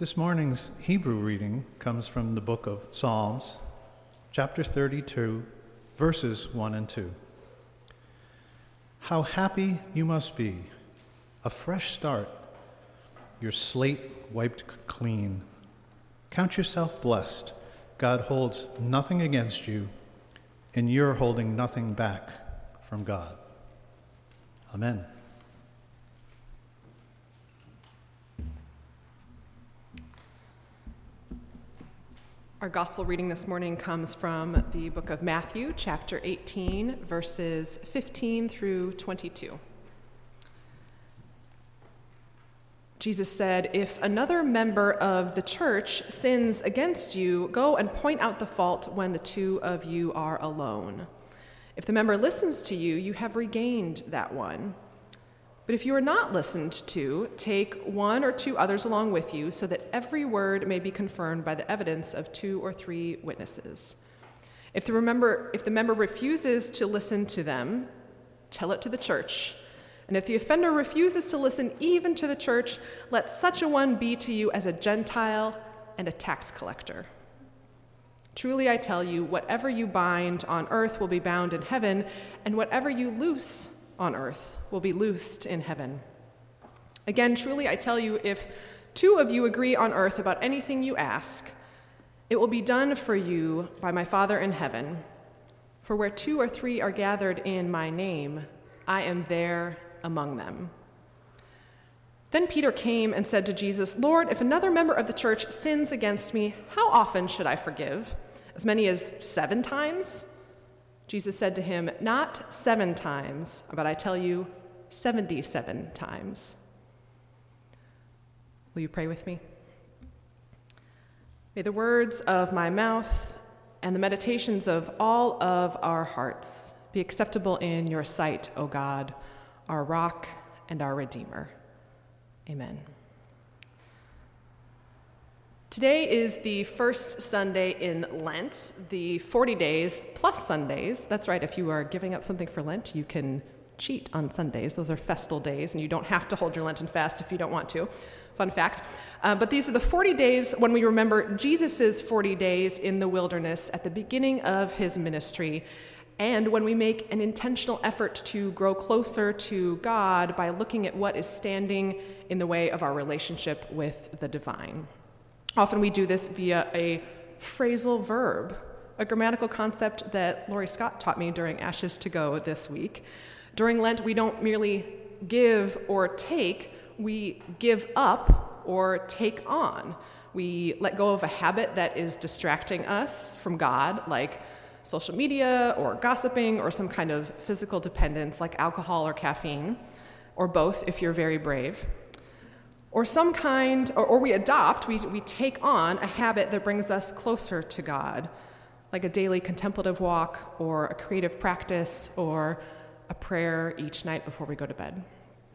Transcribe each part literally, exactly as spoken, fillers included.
This morning's Hebrew reading comes from the book of Psalms, chapter thirty-two, verses one and two. How happy you must be, a fresh start, your slate wiped clean. Count yourself blessed. God holds nothing against you, and you're holding nothing back from God. Amen. Our gospel reading this morning comes from the book of Matthew, chapter eighteen, verses fifteen through twenty-two. Jesus said, "If another member of the church sins against you, go and point out the fault when the two of you are alone. If the member listens to you, you have regained that one. But if you are not listened to, take one or two others along with you, so that every word may be confirmed by the evidence of two or three witnesses. If the, remember, if the member refuses to listen to them, tell it to the church. And if the offender refuses to listen even to the church, let such a one be to you as a Gentile and a tax collector. Truly I tell you, whatever you bind on earth will be bound in heaven, and whatever you loose on earth will be loosed in heaven. Again, truly I tell you, if two of you agree on earth about anything you ask, it will be done for you by my Father in heaven. For where two or three are gathered in my name, I am there among them." Then Peter came and said to Jesus, "Lord, if another member of the church sins against me, how often should I forgive? As many as seven times?" Jesus said to him, "Not seven times, but I tell you, seventy-seven times." Will you pray with me? May the words of my mouth and the meditations of all of our hearts be acceptable in your sight, O God, our rock and our Redeemer. Amen. Today is the first Sunday in Lent, the forty days plus Sundays. That's right, if you are giving up something for Lent, you can cheat on Sundays. Those are festal days, and you don't have to hold your Lenten fast if you don't want to. Fun fact. Uh, but these are the forty days when we remember Jesus' forty days in the wilderness at the beginning of his ministry, and when we make an intentional effort to grow closer to God by looking at what is standing in the way of our relationship with the divine. Often we do this via a phrasal verb, a grammatical concept that Lori Scott taught me during Ashes to Go this week. During Lent, we don't merely give or take, we give up or take on. We let go of a habit that is distracting us from God, like social media or gossiping or some kind of physical dependence like alcohol or caffeine, or both if you're very brave. Or some kind, or, or we adopt, we, we take on a habit that brings us closer to God, like a daily contemplative walk or a creative practice or a prayer each night before we go to bed.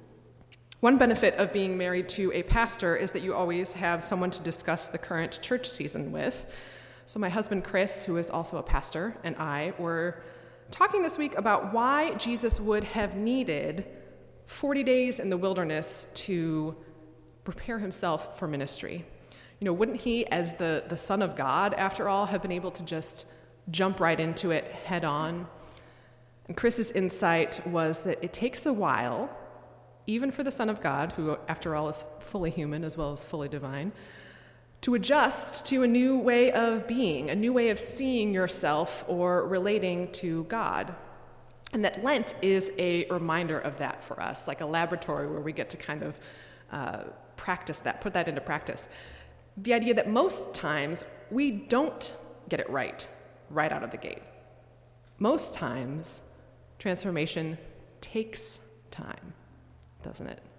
One benefit of being married to a pastor is that you always have someone to discuss the current church season with. So my husband Chris, who is also a pastor, and I were talking this week about why Jesus would have needed forty days in the wilderness to prepare himself for ministry. You know, wouldn't he, as the, the Son of God, after all, have been able to just jump right into it head on? And Chris's insight was that it takes a while, even for the Son of God, who, after all, is fully human as well as fully divine, to adjust to a new way of being, a new way of seeing yourself or relating to God. And that Lent is a reminder of that for us, like a laboratory where we get to kind of uh, practice that, put that into practice. The idea that most times we don't get it right, right out of the gate. Most times, transformation takes time, doesn't it?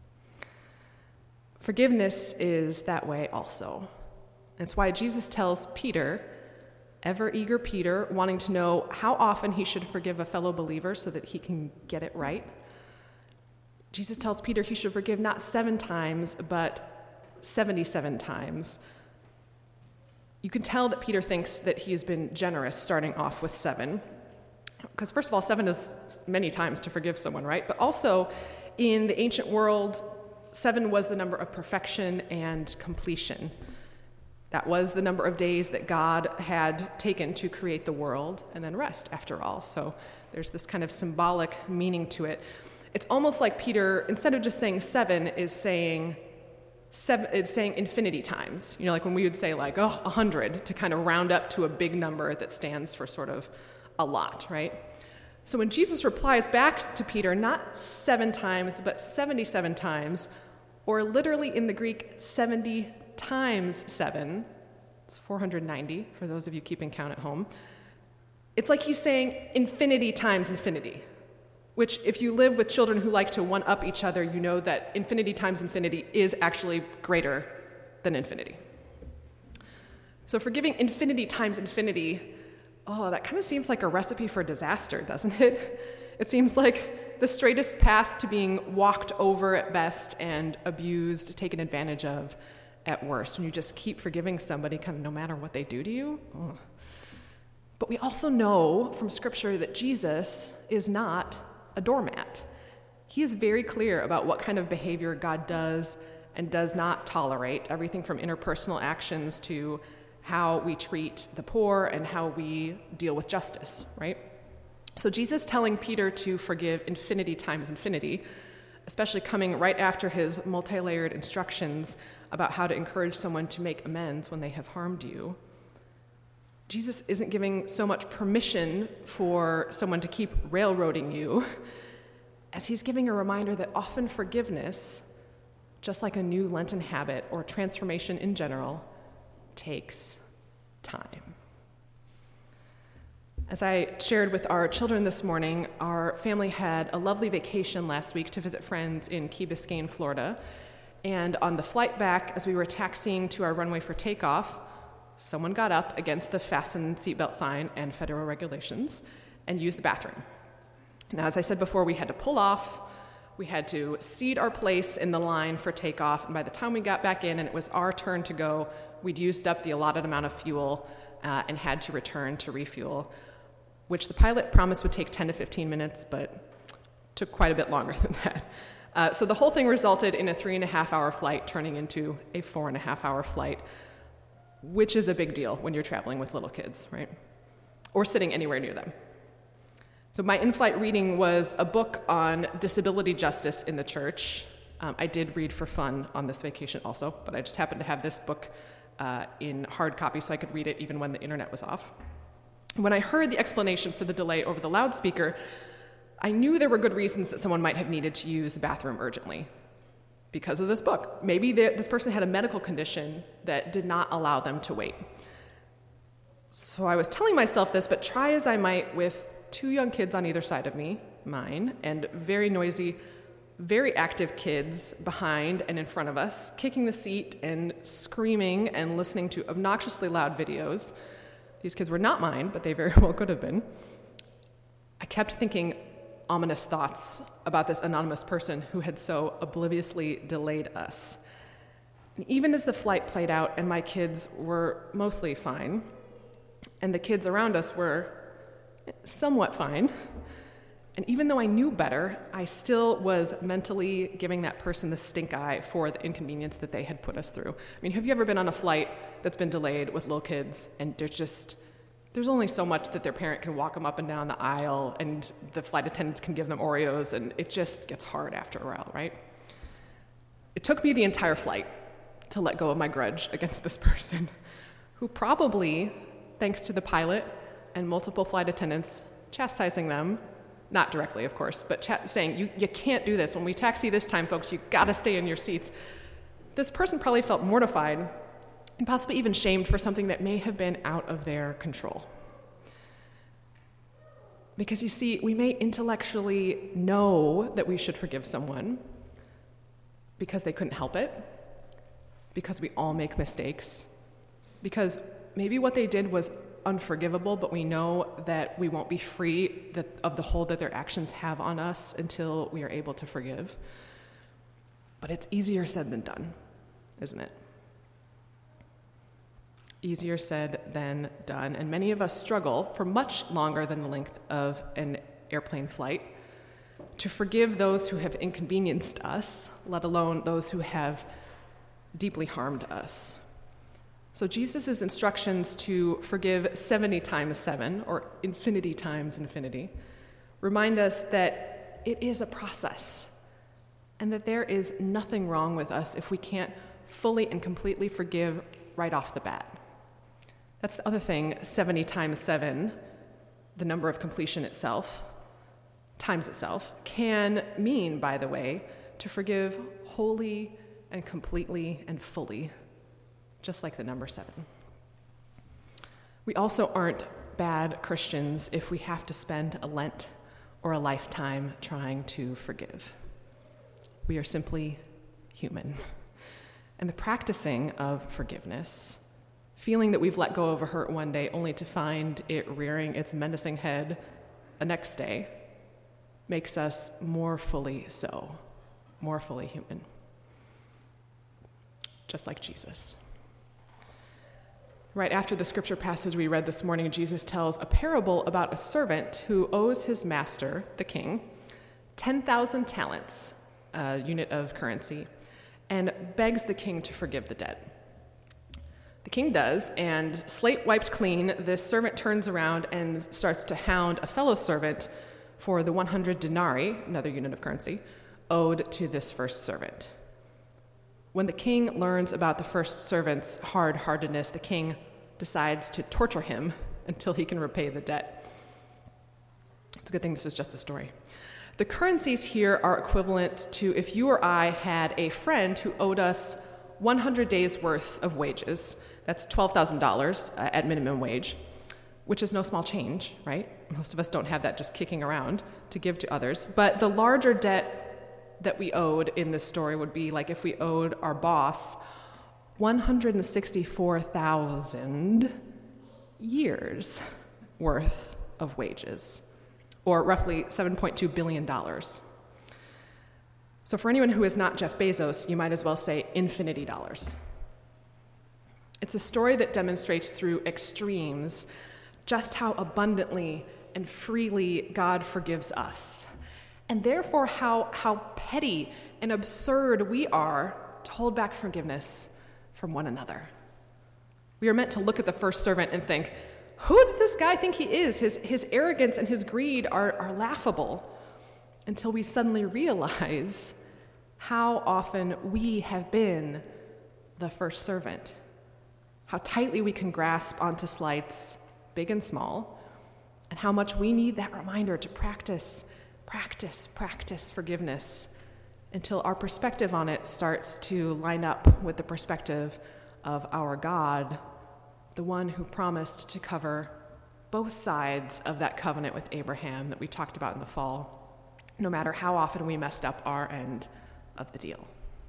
Forgiveness is that way also. It's why Jesus tells Peter, ever eager Peter, wanting to know how often he should forgive a fellow believer so that he can get it right. Jesus tells Peter he should forgive not seven times, but seventy-seven times. You can tell that Peter thinks that he has been generous starting off with seven. Because first of all, seven is many times to forgive someone, right? But also, in the ancient world, seven was the number of perfection and completion. That was the number of days that God had taken to create the world and then rest after all. So there's this kind of symbolic meaning to it. It's almost like Peter, instead of just saying seven, is saying seven, it's saying infinity times. You know, like when we would say like, oh, a hundred, to kind of round up to a big number that stands for sort of a lot, right? So when Jesus replies back to Peter, not seven times, but seventy-seven times, or literally in the Greek, seventy times seven, it's four hundred ninety for those of you keeping count at home. It's like he's saying infinity times infinity, which if you live with children who like to one-up each other, you know that infinity times infinity is actually greater than infinity. So forgiving infinity times infinity, oh, that kind of seems like a recipe for disaster, doesn't it? It seems like the straightest path to being walked over at best and abused, taken advantage of at worst, when you just keep forgiving somebody kind of no matter what they do to you. Oh. But we also know from Scripture that Jesus is not a doormat. He is very clear about what kind of behavior God does and does not tolerate, everything from interpersonal actions to how we treat the poor and how we deal with justice, right? So Jesus telling Peter to forgive infinity times infinity, especially coming right after his multi-layered instructions about how to encourage someone to make amends when they have harmed you. Jesus isn't giving so much permission for someone to keep railroading you as he's giving a reminder that often forgiveness, just like a new Lenten habit or transformation in general, takes time. As I shared with our children this morning, our family had a lovely vacation last week to visit friends in Key Biscayne, Florida. And on the flight back, as we were taxiing to our runway for takeoff, someone got up against the fasten seatbelt sign and federal regulations and used the bathroom. Now, as I said before, we had to pull off. We had to cede our place in the line for takeoff. And by the time we got back in and it was our turn to go, we'd used up the allotted amount of fuel uh, and had to return to refuel, which the pilot promised would take ten to fifteen minutes, but took quite a bit longer than that. Uh, so the whole thing resulted in a three and a half hour flight turning into a four and a half hour flight, which is a big deal when you're traveling with little kids, right? Or sitting anywhere near them. So my in-flight reading was a book on disability justice in the church. Um, I did read for fun on this vacation also, but I just happened to have this book uh, in hard copy so I could read it even when the internet was off. When I heard the explanation for the delay over the loudspeaker, I knew there were good reasons that someone might have needed to use the bathroom urgently because of this book. Maybe the, this person had a medical condition that did not allow them to wait. So I was telling myself this, but try as I might with two young kids on either side of me, mine, and very noisy, very active kids behind and in front of us, kicking the seat and screaming and listening to obnoxiously loud videos. These kids were not mine, but they very well could have been. I kept thinking ominous thoughts about this anonymous person who had so obliviously delayed us. And even as the flight played out and my kids were mostly fine, and the kids around us were somewhat fine, and even though I knew better, I still was mentally giving that person the stink eye for the inconvenience that they had put us through. I mean, have you ever been on a flight that's been delayed with little kids, and there's just, there's only so much that their parent can walk them up and down the aisle, and the flight attendants can give them Oreos, and it just gets hard after a while, right? It took me the entire flight to let go of my grudge against this person, who probably, thanks to the pilot and multiple flight attendants chastising them, not directly, of course, but ch- saying, you, you can't do this. When we taxi this time, folks, you gotta stay in your seats. This person probably felt mortified and possibly even shamed for something that may have been out of their control. Because you see, we may intellectually know that we should forgive someone because they couldn't help it, because we all make mistakes, because maybe what they did was unforgivable, but we know that we won't be free that, of the hold that their actions have on us until we are able to forgive. But it's easier said than done, isn't it? Easier said than done. And many of us struggle for much longer than the length of an airplane flight to forgive those who have inconvenienced us, let alone those who have deeply harmed us. So Jesus' instructions to forgive seventy times seven, or infinity times infinity, remind us that it is a process, and that there is nothing wrong with us if we can't fully and completely forgive right off the bat. That's the other thing, seventy times seven, the number of completion itself, times itself, can mean, by the way, to forgive wholly and completely and fully, just like the number seven. We also aren't bad Christians if we have to spend a Lent or a lifetime trying to forgive. We are simply human. And the practicing of forgiveness, feeling that we've let go of a hurt one day only to find it rearing its menacing head the next day, makes us more fully so, more fully human. Just like Jesus. Right after the scripture passage we read this morning, Jesus tells a parable about a servant who owes his master, the king, ten thousand talents, a unit of currency, and begs the king to forgive the debt. The king does, and slate wiped clean, this servant turns around and starts to hound a fellow servant for the one hundred denarii, another unit of currency, owed to this first servant. When the king learns about the first servant's hard-heartedness, the king decides to torture him until he can repay the debt. It's a good thing this is just a story. The currencies here are equivalent to if you or I had a friend who owed us one hundred days worth of wages. That's twelve thousand dollars uh, at minimum wage, which is no small change, right? Most of us don't have that just kicking around to give to others. But the larger debt that we owed in this story would be like if we owed our boss one hundred sixty-four thousand years worth of wages, or roughly seven point two billion dollars. So for anyone who is not Jeff Bezos, you might as well say infinity dollars. It's a story that demonstrates through extremes just how abundantly and freely God forgives us, and therefore how, how petty and absurd we are to hold back forgiveness from one another. We are meant to look at the first servant and think, who does this guy think he is? His, his arrogance and his greed are, are laughable, until we suddenly realize how often we have been the first servant, how tightly we can grasp onto slights, big and small, and how much we need that reminder to practice, practice, practice forgiveness until our perspective on it starts to line up with the perspective of our God, the one who promised to cover both sides of that covenant with Abraham that we talked about in the fall, no matter how often we messed up our end of the deal.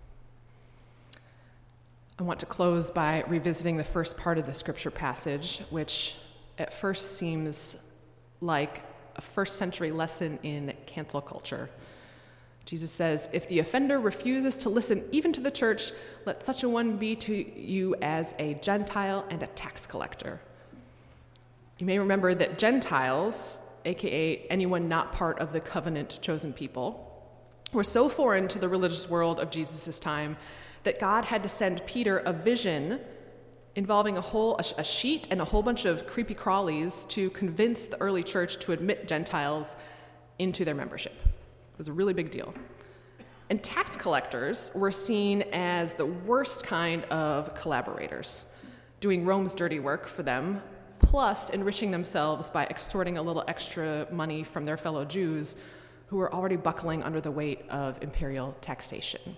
I want to close by revisiting the first part of the scripture passage, which at first seems like a first century lesson in cancel culture. Jesus says, if the offender refuses to listen even to the church, let such a one be to you as a Gentile and a tax collector. You may remember that Gentiles, aka anyone not part of the covenant chosen people, were so foreign to the religious world of Jesus' time that God had to send Peter a vision involving a whole a, a sheet and a whole bunch of creepy crawlies to convince the early church to admit Gentiles into their membership. It was a really big deal. And tax collectors were seen as the worst kind of collaborators, doing Rome's dirty work for them, plus enriching themselves by extorting a little extra money from their fellow Jews who were already buckling under the weight of imperial taxation.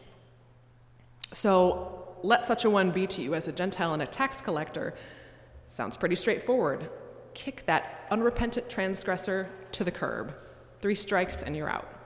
So, let such a one be to you as a Gentile and a tax collector sounds pretty straightforward. Kick that unrepentant transgressor to the curb. Three strikes and you're out.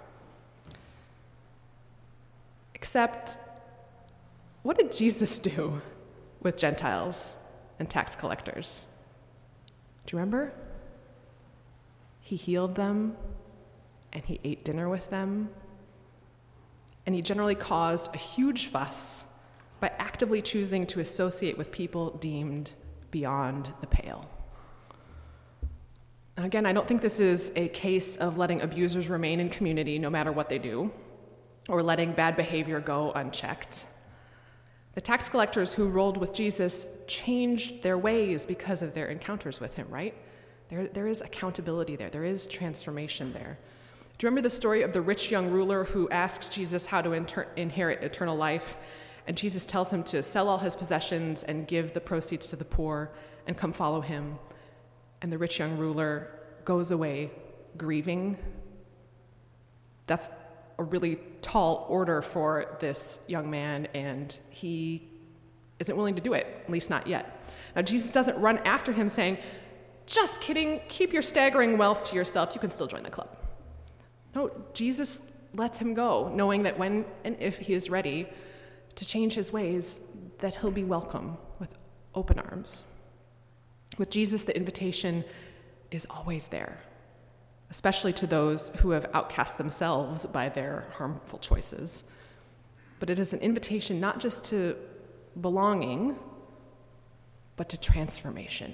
Except, what did Jesus do with Gentiles and tax collectors? Do you remember? He healed them, and he ate dinner with them, and he generally caused a huge fuss by actively choosing to associate with people deemed beyond the pale. Again, I don't think this is a case of letting abusers remain in community no matter what they do, or letting bad behavior go unchecked. The tax collectors who rolled with Jesus changed their ways because of their encounters with him, right? There, there is accountability there. There is transformation there. Do you remember the story of the rich young ruler who asks Jesus how to inter- inherit eternal life? And Jesus tells him to sell all his possessions and give the proceeds to the poor and come follow him. And the rich young ruler goes away grieving. That's a really tall order for this young man, and he isn't willing to do it, at least not yet. Now, Jesus doesn't run after him saying, just kidding, keep your staggering wealth to yourself, you can still join the club. No, Jesus lets him go, knowing that when and if he is ready to change his ways, that he'll be welcome with open arms. With Jesus, the invitation is always there, especially to those who have outcast themselves by their harmful choices. But it is an invitation not just to belonging, but to transformation.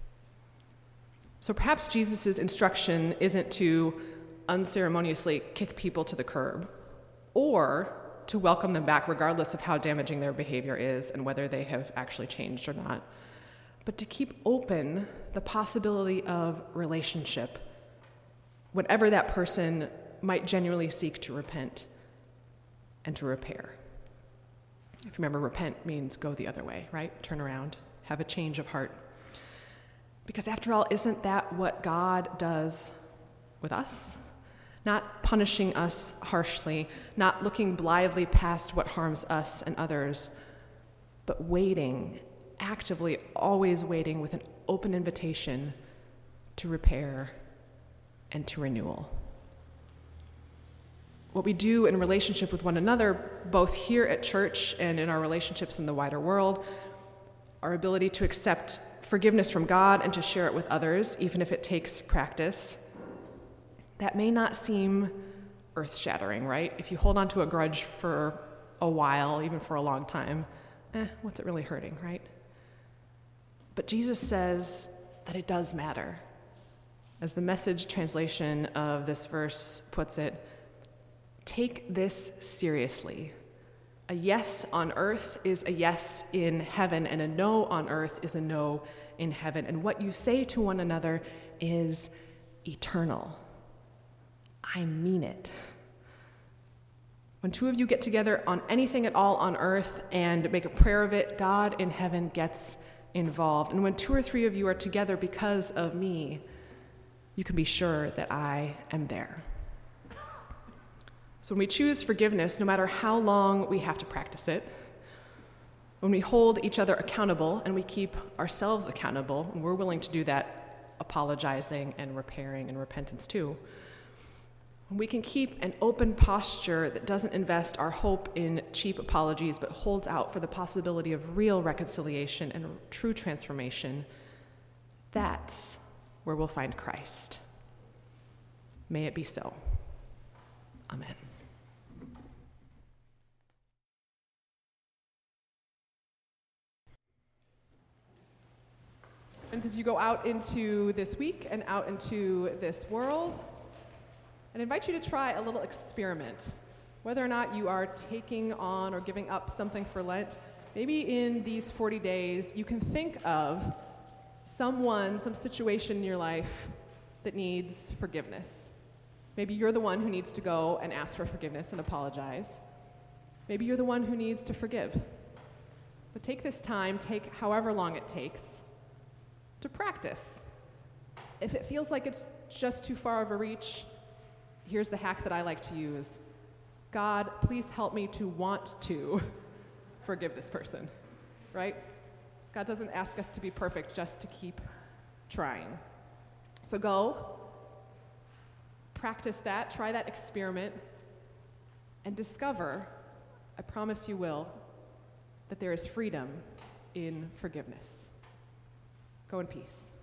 So perhaps Jesus' instruction isn't to unceremoniously kick people to the curb, or to welcome them back regardless of how damaging their behavior is and whether they have actually changed or not, but to keep open the possibility of relationship whenever that person might genuinely seek to repent and to repair. If you remember, repent means go the other way, right? Turn around, have a change of heart. Because after all, isn't that what God does with us? Not punishing us harshly, not looking blithely past what harms us and others, but waiting, actively, always waiting with an open invitation to repair and to renewal. What we do in relationship with one another, both here at church and in our relationships in the wider world, our ability to accept forgiveness from God and to share it with others, even if it takes practice, that may not seem earth-shattering, right? If you hold on to a grudge for a while, even for a long time, eh, what's it really hurting, right? But Jesus says that it does matter. As the Message translation of this verse puts it, take this seriously. A yes on earth is a yes in heaven, and a no on earth is a no in heaven. And what you say to one another is eternal. I mean it. When two of you get together on anything at all on earth and make a prayer of it, God in heaven gets involved. And when two or three of you are together because of me, you can be sure that I am there. So when we choose forgiveness, no matter how long we have to practice it, when we hold each other accountable and we keep ourselves accountable, and we're willing to do that, apologizing and repairing and repentance too, when we can keep an open posture that doesn't invest our hope in cheap apologies but holds out for the possibility of real reconciliation and true transformation, that's where we'll find Christ. May it be so. Amen. And as you go out into this week and out into this world, I invite you to try a little experiment. Whether or not you are taking on or giving up something for Lent, maybe in these forty days, you can think of someone, some situation in your life that needs forgiveness. Maybe you're the one who needs to go and ask for forgiveness and apologize. Maybe you're the one who needs to forgive. But take this time, take however long it takes, to practice. If it feels like it's just too far of a reach, here's the hack that I like to use. God, please help me to want to forgive this person, right? God doesn't ask us to be perfect, just to keep trying. So go, practice that, try that experiment, and discover, I promise you will, that there is freedom in forgiveness. Go in peace.